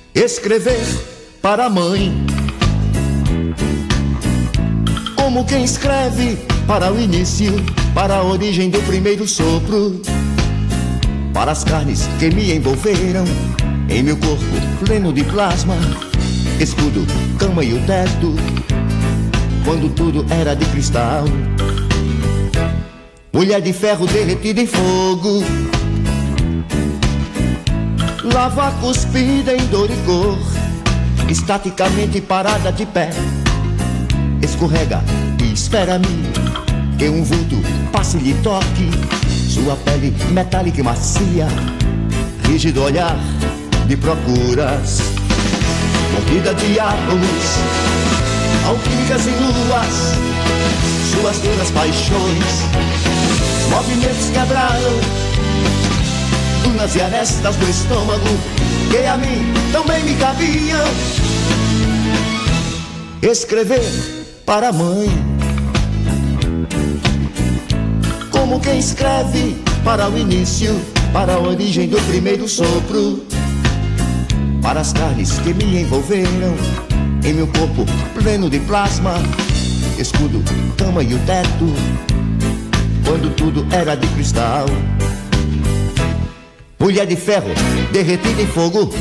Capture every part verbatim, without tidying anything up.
Escrever para a mãe, como quem escreve para o início, para a origem do primeiro sopro, para as carnes que me envolveram em meu corpo pleno de plasma, escudo, cama e o teto, quando tudo era de cristal. Mulher de ferro derretida em fogo, lava cuspida em dor e cor, estaticamente parada de pé, escorrega e espera-me que um vulto passe e lhe toque sua pele metálica e macia, rígido olhar de procuras, mordida de átomos, alquímicas e luas, suas duras paixões, movimentos quebraram dunas e arestas do estômago que a mim também me cabiam. Escrever para a mãe, como quem escreve para o início, para a origem do primeiro sopro, para as carnes que me envolveram em meu corpo pleno de plasma, escudo, cama e o teto, quando tudo era de cristal. Mulher de ferro derretida em fogo,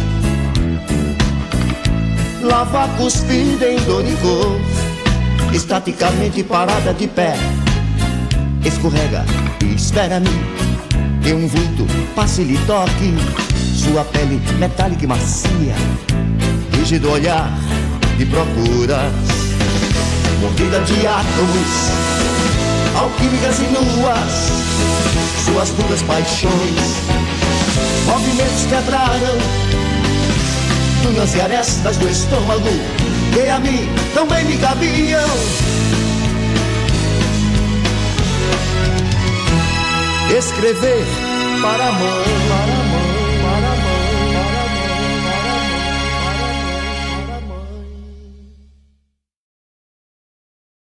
lava cuspida em dor e cor, estaticamente parada de pé, escorrega e espera-me que um vulto passe e lhe toque sua pele metálica e macia, rígido olhar de procuras, mordida de átomos, alquímicas e nuas, suas duras paixões, movimentos quebraram dunas e arestas do estômago que a mim também me cabiam. Escrever para a mãe, para a mãe.